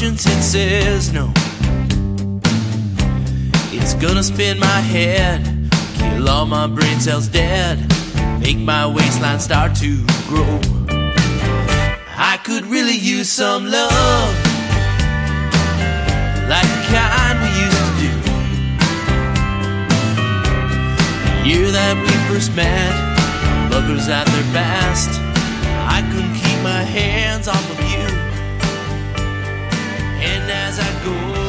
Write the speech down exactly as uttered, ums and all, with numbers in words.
conscience, it says no. It's gonna spin my head, kill all my brain cells dead, make my waistline start to grow. I could really use some love, like the kind we used to do. The year that we first met, lovers at their best, I couldn't keep my hands off of you. And as I go